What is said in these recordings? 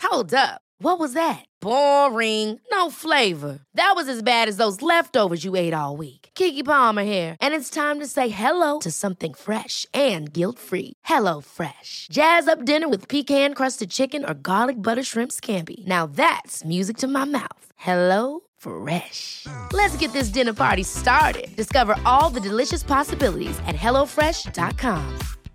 Hold up. What was that? Boring. No flavor. That was as bad as those leftovers you ate all week. Keke Palmer here, and it's time to say hello to something fresh and guilt-free. Hello Fresh. Jazz up dinner with pecan-crusted chicken or garlic butter shrimp scampi. Now that's music to my mouth. Hello Fresh. Let's get this dinner party started. Discover all the delicious possibilities at hellofresh.com.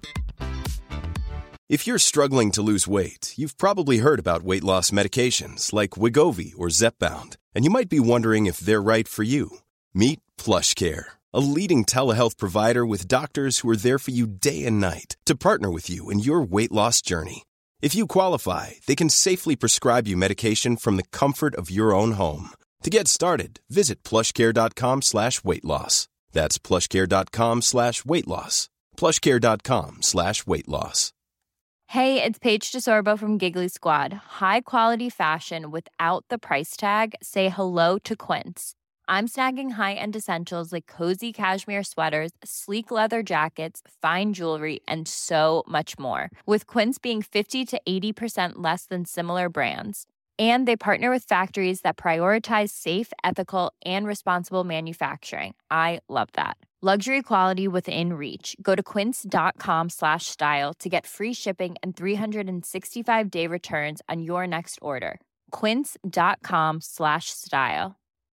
If you're struggling to lose weight, you've probably heard about weight loss medications like Wegovy or Zepbound, and you might be wondering if they're right for you. Meet PlushCare, a leading telehealth provider with doctors who are there for you day and night to partner with you in your weight loss journey. If you qualify, they can safely prescribe you medication from the comfort of your own home. To get started, visit plushcare.com/weightloss. That's plushcare.com/weightloss. plushcare.com/weightloss. Hey, it's Paige DeSorbo from Giggly Squad. High quality fashion without the price tag. Say hello to Quince. I'm snagging high-end essentials like cozy cashmere sweaters, sleek leather jackets, fine jewelry, and so much more. With Quince being 50 to 80% less than similar brands. And they partner with factories that prioritize safe, ethical, and responsible manufacturing. I love that. Luxury quality within reach. Go to quince.com/style to get free shipping and 365-day returns on your next order. quince.com/style.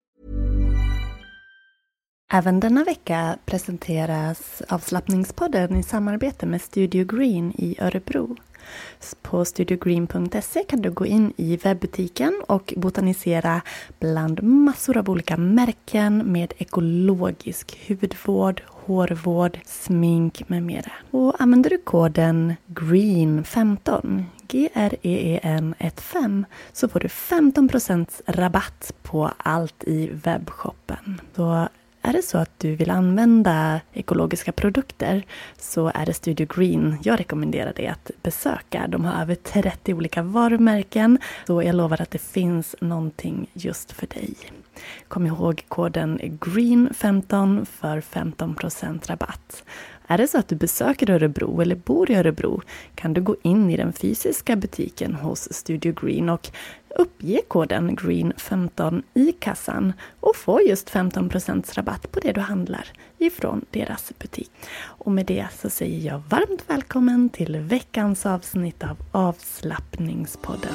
Även denna vecka presenteras Avslappningspodden i samarbete med Studio Green i Örebro. På studiogreen.se kan du gå in i webbutiken och botanisera bland massor av olika märken med ekologisk hudvård, hårvård, smink med mera. Och använder du koden GREEN15, GREEN15, så får du 15% rabatt på allt i webbshoppen. Så är det så att du vill använda ekologiska produkter så är det Studio Green jag rekommenderar dig att besöka. De har över 30 olika varumärken, så jag lovar att det finns någonting just för dig. Kom ihåg koden GREEN15 för 15% rabatt. Är det så att du besöker Örebro eller bor i Örebro kan du gå in i den fysiska butiken hos Studio Green och uppge koden GREEN15 i kassan och få just 15% rabatt på det du handlar ifrån deras butik. Och med det så säger jag varmt välkommen till veckans avsnitt av Avslappningspodden.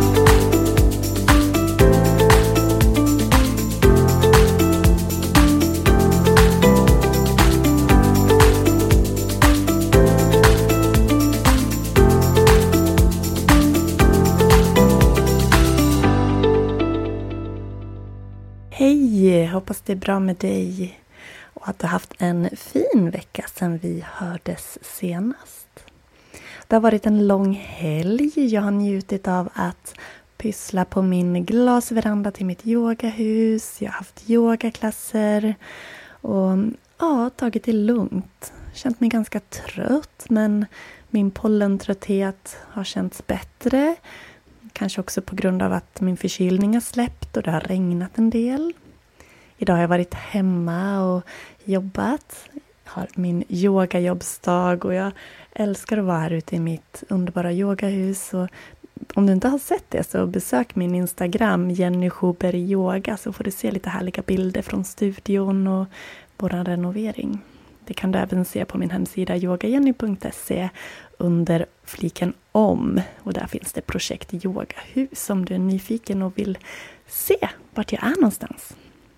Hej, hoppas det är bra med dig och att du har haft en fin vecka sedan vi hördes senast. Det har varit en lång helg. Jag har njutit av att pyssla på min glasveranda till mitt yogahus. Jag har haft yogaklasser och tagit det lugnt. Känt mig ganska trött, men min pollentrötthet har känts bättre. Kanske också på grund av att min förkylning har släppt och det har regnat en del. Idag har jag varit hemma och jobbat. Jag har min yogajobbsdag och jag älskar att vara här ute i mitt underbara yogahus. Och om du inte har sett det så besök min Instagram Jenny Schuber Yoga så får du se lite härliga bilder från studion och vår renovering. Det kan du även se på min hemsida yogajenny.se under fliken om. Och där finns det projekt Yogahus om du är nyfiken och vill se vart jag är någonstans.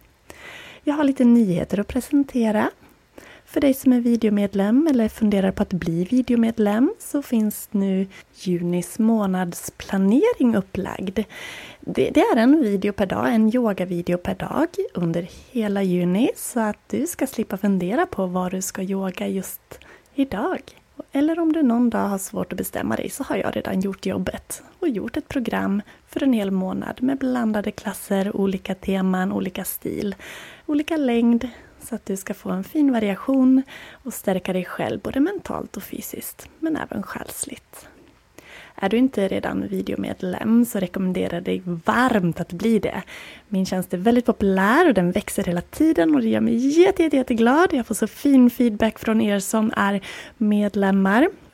Jag har lite nyheter att presentera. För dig som är videomedlem eller funderar på att bli videomedlem så finns nu junis månadsplanering upplagd. Det är en video per dag, en yogavideo per dag under hela juni så att du ska slippa fundera på vad du ska yoga just idag. Eller om du någon dag har svårt att bestämma dig så har jag redan gjort jobbet och gjort ett program för en hel månad med blandade klasser, olika teman, olika stil, olika längd så att du ska få en fin variation och stärka dig själv både mentalt och fysiskt men även själsligt. Är du inte redan videomedlem så rekommenderar jag dig varmt att bli det. Min tjänst är väldigt populär och den växer hela tiden och det gör mig jätteglad. Jag får så fin feedback från er som är medlemmar.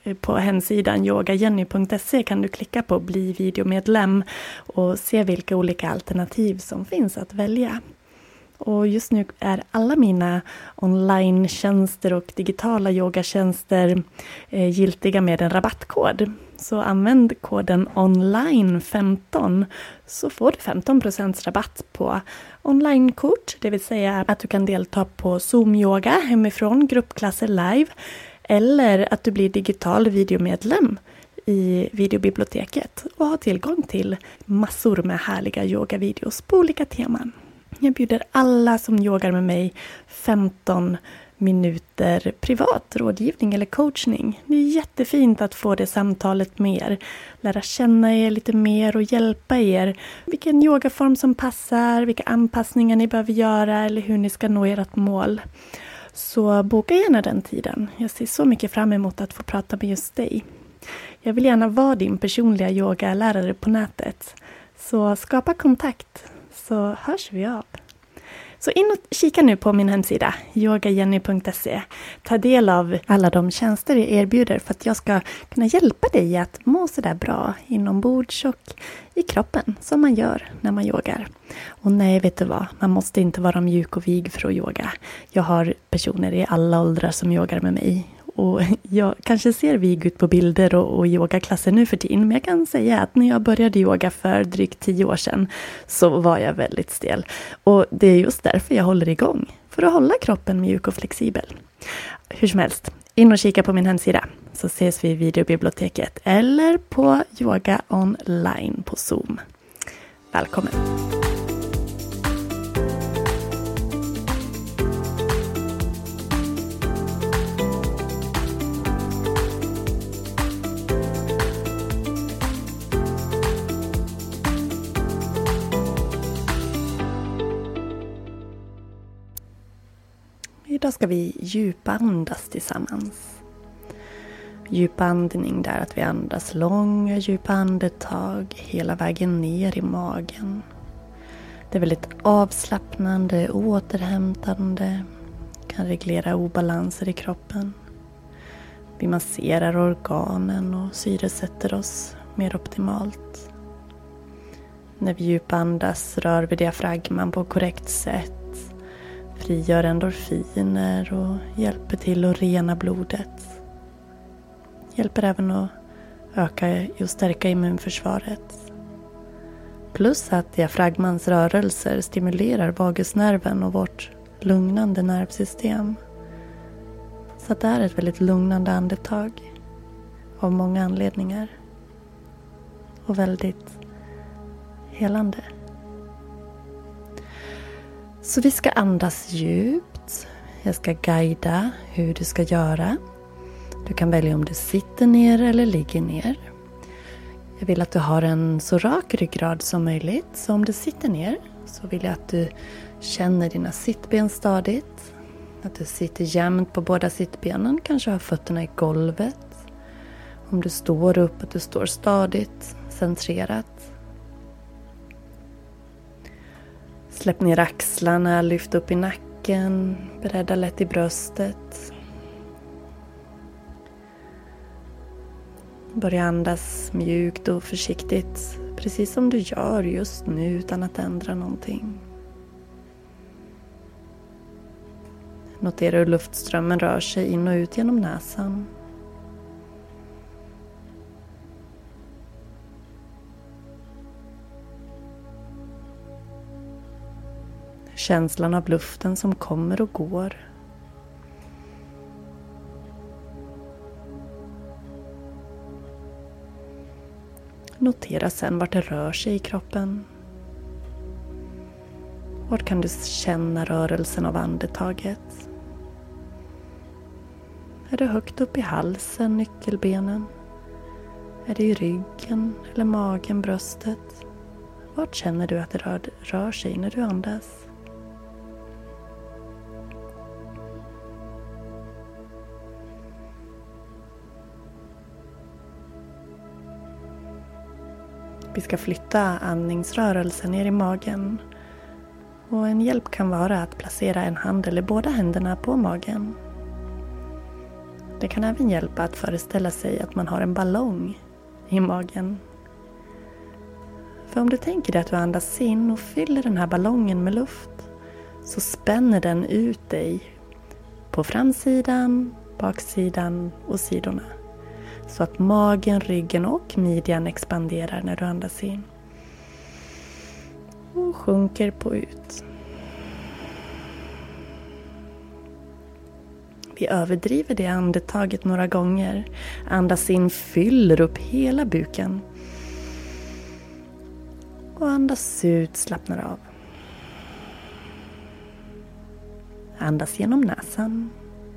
På hemsidan yogajenny.se kan du klicka på bli videomedlem och se vilka olika alternativ som finns att välja. Och just nu är alla mina online-tjänster och digitala yogatjänster giltiga med en rabattkod. Så använd koden online15 så får du 15% rabatt på onlinekort. Det vill säga att du kan delta på Zoom-yoga hemifrån, gruppklasser live. Eller att du blir digital videomedlem i videobiblioteket och har tillgång till massor med härliga yogavideos på olika teman. Jag bjuder alla som yogar med mig 15 minuter privat rådgivning eller coachning. Det är jättefint att få det samtalet med er. Lära känna er lite mer och hjälpa er. Vilken yogaform som passar, vilka anpassningar ni behöver göra eller hur ni ska nå ert mål. Så boka gärna den tiden. Jag ser så mycket fram emot att få prata med just dig. Jag vill gärna vara din personliga yogalärare på nätet. Så skapa kontakt så hörs vi av. Så in och kika nu på min hemsida yogajenny.se. Ta del av alla de tjänster jag erbjuder för att jag ska kunna hjälpa dig att må så där bra inombords och i kroppen som man gör när man yogar. Och nej, vet du vad? Man måste inte vara mjuk och vig för att yoga. Jag har personer i alla åldrar som yogar med mig. Och jag kanske ser vig ut på bilder och yogaklasser nu för tiden. Men jag kan säga att när jag började yoga för drygt 10 år sedan så var jag väldigt stel. Och det är just därför jag håller igång. För att hålla kroppen mjuk och flexibel. Hur som helst, in och kika på min hemsida. Så ses vi i videobiblioteket eller på yoga online på Zoom. Välkommen! Idag ska vi djupandas tillsammans. Djupandning där att vi andas långa djupa andetag hela vägen ner i magen. Det är väldigt avslappnande, återhämtande, kan reglera obalanser i kroppen. Vi masserar organen och syresätter oss mer optimalt. När vi djupandas rör vi diafragman på korrekt sätt. Frigör endorfiner och hjälper till att rena blodet. Hjälper även att öka och stärka immunförsvaret. Plus att diafragmans rörelser stimulerar vagusnerven och vårt lugnande nervsystem. Så det är ett väldigt lugnande andetag av många anledningar. Och väldigt helande. Så vi ska andas djupt. Jag ska guida hur du ska göra. Du kan välja om du sitter ner eller ligger ner. Jag vill att du har en så rak ryggrad som möjligt. Så om du sitter ner så vill jag att du känner dina sittben stadigt. Att du sitter jämnt på båda sittbenen. Kanske har fötterna i golvet. Om du står upp, att du står stadigt, centrerat. Släpp ner axlarna, lyft upp i nacken, bredda lätt i bröstet. Börja andas mjukt och försiktigt, precis som du gör just nu utan att ändra någonting. Notera hur luftströmmen rör sig in och ut genom näsan. Känslan av luften som kommer och går. Notera sen vart det rör sig i kroppen. Vart kan du känna rörelsen av andetaget? Är det högt upp i halsen, nyckelbenen? Är det i ryggen eller magen, bröstet? Vart känner du att det rör sig när du andas? Vi ska flytta andningsrörelsen ner i magen. Och en hjälp kan vara att placera en hand eller båda händerna på magen. Det kan även hjälpa att föreställa sig att man har en ballong i magen. För om du tänker dig att du andas in och fyller den här ballongen med luft, så spänner den ut dig på framsidan, baksidan och sidorna. Så att magen, ryggen och midjan expanderar när du andas in. Och sjunker på ut. Vi överdriver det andetaget några gånger. Andas in, fyller upp hela buken. Och andas ut, slappnar av. Andas genom näsan.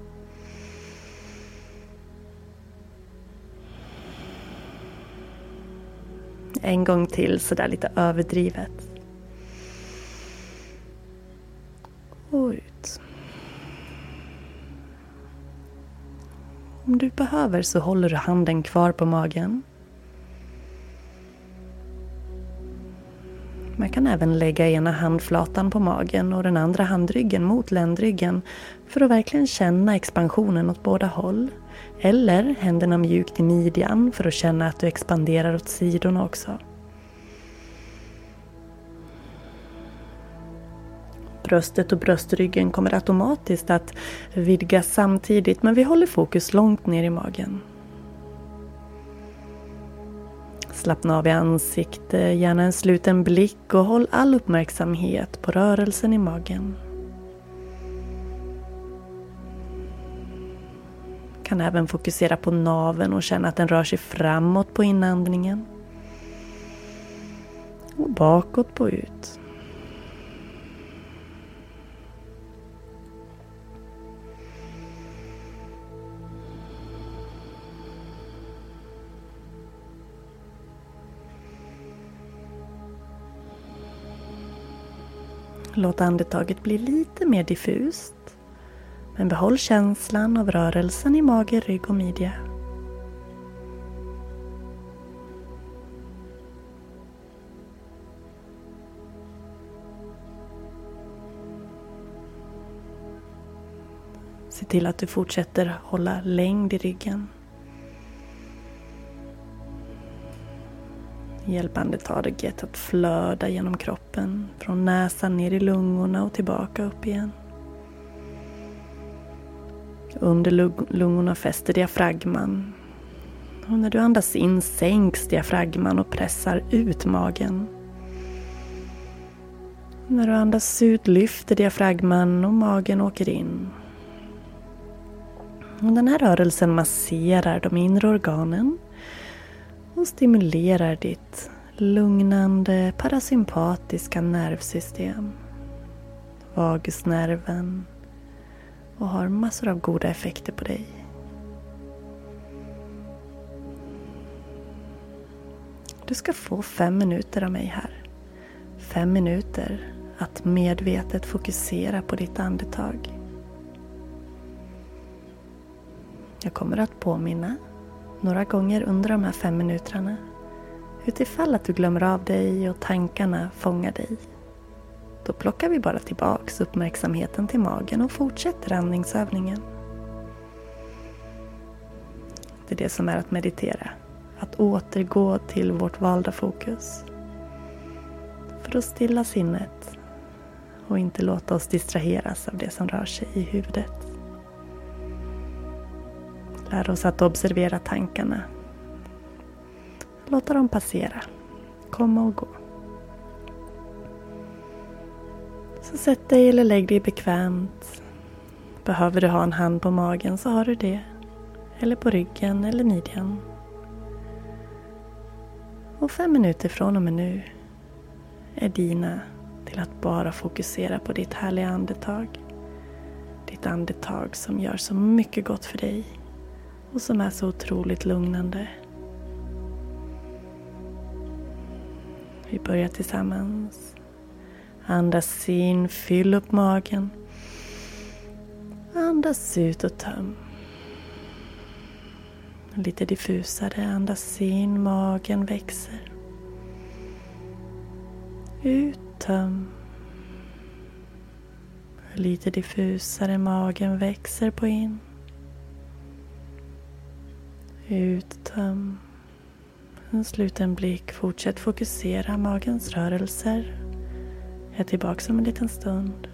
En gång till, så där lite överdrivet. Och ut. Om du behöver så håller du handen kvar på magen. Man kan även lägga ena handflatan på magen och den andra handryggen mot ländryggen för att verkligen känna expansionen åt båda håll. Eller händerna mjukt i midjan för att känna att du expanderar åt sidorna också. Bröstet och bröstryggen kommer automatiskt att vidgas samtidigt, men vi håller fokus långt ner i magen. Slappna av i ansikte, gärna en sluten blick och håll all uppmärksamhet på rörelsen i magen. Kan även fokusera på naveln och känna att den rör sig framåt på inandningen. Och bakåt på ut. Låt andetaget bli lite mer diffust. Men behåll känslan av rörelsen i mage, rygg och midja. Se till att du fortsätter hålla längd i ryggen. Hjälp andetaget att flöda genom kroppen. Från näsan ner i lungorna och tillbaka upp igen. Under lungorna fäster diafragman. Och när du andas in sänks diafragman och pressar ut magen. När du andas ut lyfter diafragman och magen åker in. Och den här rörelsen masserar de inre organen och stimulerar ditt lugnande parasympatiska nervsystem, vagusnerven, och har massor av goda effekter på dig. Du ska få 5 minuter av mig här. 5 minuter att medvetet fokusera på ditt andetag. Jag kommer att påminna några gånger under de här 5 minuterna. Utifall att du glömmer av dig och tankarna fångar dig. Då plockar vi bara tillbaks uppmärksamheten till magen och fortsätter andningsövningen. Det är det som är att meditera. Att återgå till vårt valda fokus. För att stilla sinnet och inte låta oss distraheras av det som rör sig i huvudet. Lär oss att observera tankarna. Låta dem passera. Komma och gå. Så sätt dig eller lägg dig bekvämt. Behöver du ha en hand på magen så har du det. Eller på ryggen eller midjan. Och 5 minuter från och med nu är dina till att bara fokusera på ditt härliga andetag. Ditt andetag som gör så mycket gott för dig. Och som är så otroligt lugnande. Vi börjar tillsammans. Andas in, fyll upp magen. Andas ut och töm. Lite diffusare, andas in, magen växer. Ut, töm. Lite diffusare, magen växer på in. Uttöm. Sluta en blick. Fortsätt fokusera magens rörelser. Jag är tillbaka om en liten stund.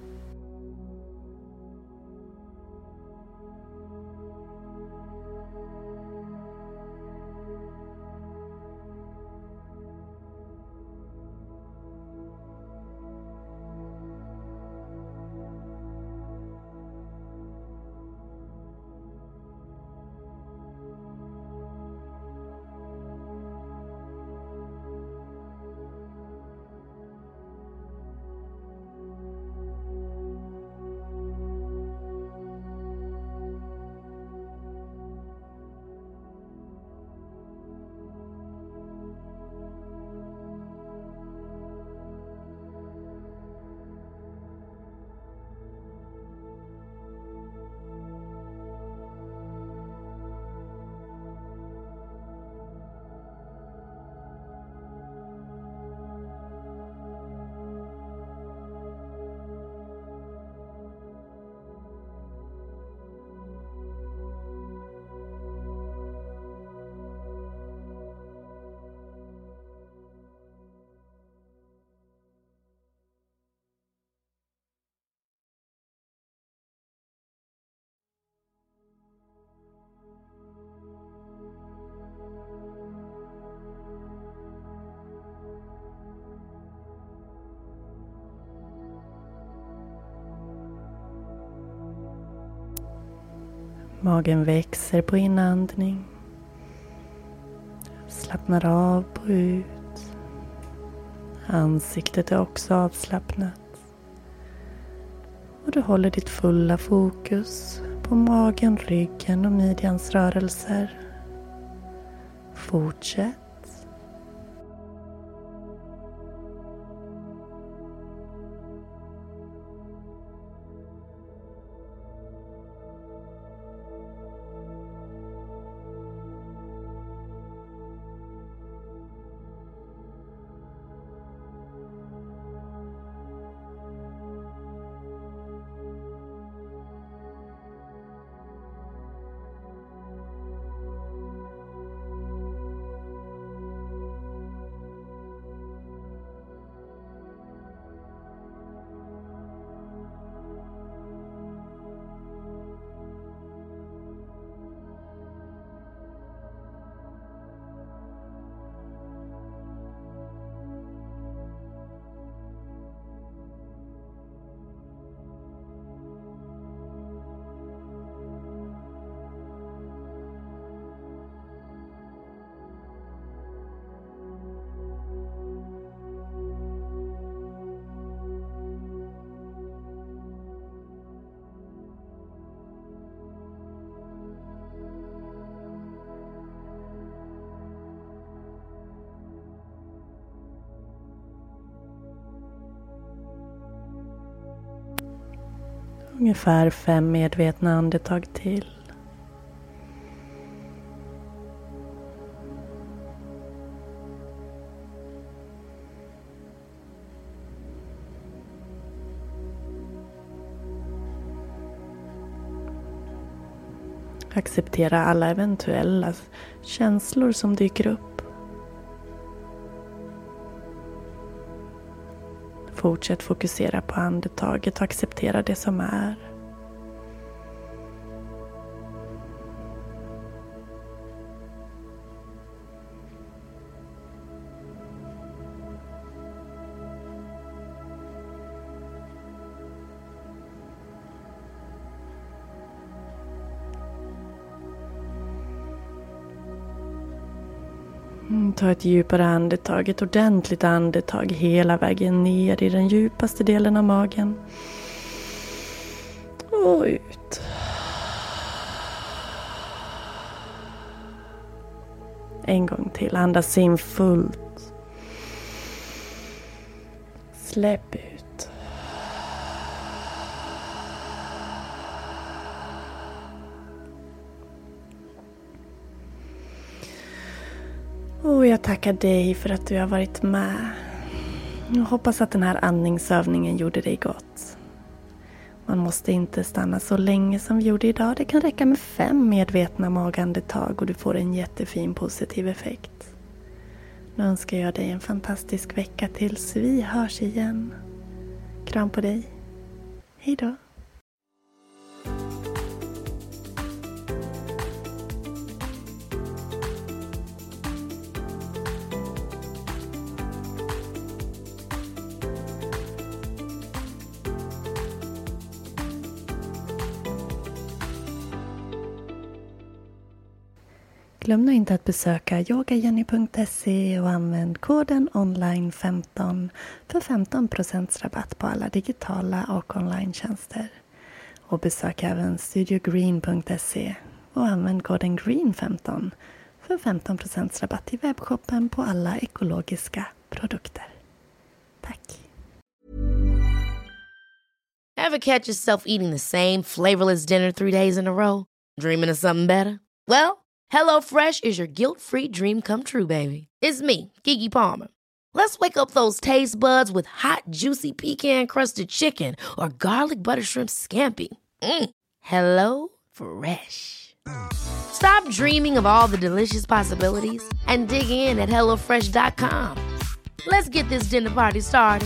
Magen växer på inandning. Slappnar av på ut. Ansiktet är också avslappnat. Och du håller ditt fulla fokus på magen, ryggen och midjans rörelser. Fortsätt. Ungefär 5 medvetna andetag till. Acceptera alla eventuella känslor som dyker upp. Fortsätt fokusera på andetaget och acceptera det som är. Ta ett djupare andetag, ett ordentligt andetag hela vägen ner i den djupaste delen av magen. Och ut. En gång till, andas in fullt. Släpp ut. Och jag tackar dig för att du har varit med. Jag hoppas att den här andningsövningen gjorde dig gott. Man måste inte stanna så länge som vi gjorde idag. Det kan räcka med 5 medvetna magandetag och du får en jättefin positiv effekt. Nu önskar jag dig en fantastisk vecka tills vi hörs igen. Kram på dig. Hej då. Glöm nu inte att besöka yogajenny.se och använd koden online15 för 15% rabatt på alla digitala och online-tjänster. Och besök även studiogreen.se och använd koden green15 för 15% rabatt i webbshoppen på alla ekologiska produkter. Tack! Ever catch yourself eating the same flavorless dinner 3 days in a row? Dreaming of something better? Well, HelloFresh is your guilt-free dream come true, baby. It's me, Keke Palmer. Let's wake up those taste buds with hot, juicy pecan-crusted chicken or garlic butter shrimp scampi. Hello Fresh. Stop dreaming of all the delicious possibilities and dig in at HelloFresh.com. Let's get this dinner party started.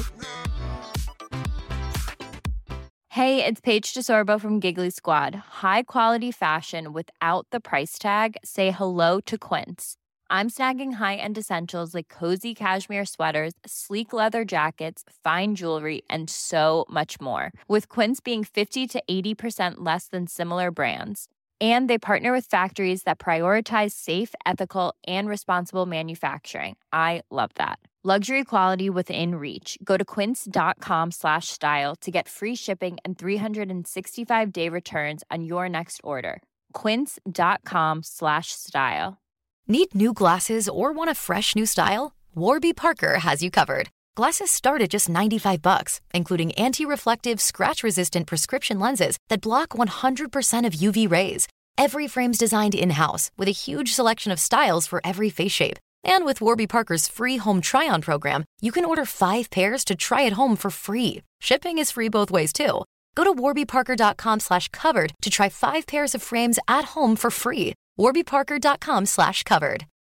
Hey, it's Paige DeSorbo from Giggly Squad. High quality fashion without the price tag. Say hello to Quince. I'm snagging high-end essentials like cozy cashmere sweaters, sleek leather jackets, fine jewelry, and so much more. With Quince being 50 to 80% less than similar brands. And they partner with factories that prioritize safe, ethical, and responsible manufacturing. I love that. Luxury quality within reach. Go to quince.com/style to get free shipping and 365-day returns on your next order. Quince.com/style. Need new glasses or want a fresh new style? Warby Parker has you covered. Glasses start at just $95, including anti-reflective, scratch-resistant prescription lenses that block 100% of UV rays. Every frame's designed in-house with a huge selection of styles for every face shape. And with Warby Parker's free home try-on program, you can order 5 pairs to try at home for free. Shipping is free both ways, too. Go to warbyparker.com/covered to try 5 pairs of frames at home for free. warbyparker.com/covered.